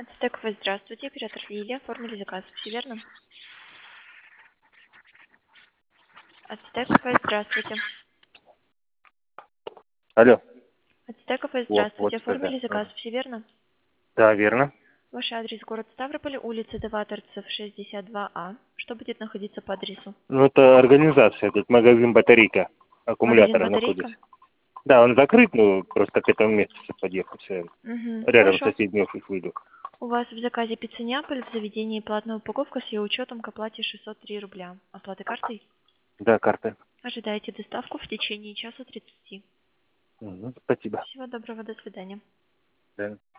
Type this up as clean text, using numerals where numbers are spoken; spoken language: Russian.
Ацтекова, здравствуйте. Оператор Лилия. Оформили заказ. Все верно? Ацтекова, здравствуйте. Алло. Ацтекова, Вот здравствуйте. что, да. Оформили заказ. Ага. Все верно? Да, верно. Ваш адрес город Ставрополь, улица Деваторцев, 62А. Что будет находиться по адресу? Ну, это организация, тут магазин батарейка, Магазин аккумулятора «Батарейка»? находится. Да, он закрыт, ну, просто к этому месту чтобы подъехать. Угу. Рядом Хорошо. соседний офис выйду. У вас в заказе пицца Неаполь, в заведении платная упаковка с ее учетом к оплате 603 рубля. Оплата картой? Да, карта. Ожидаете доставку в течение часа 30. Угу. Спасибо. Всего доброго, до свидания. Да.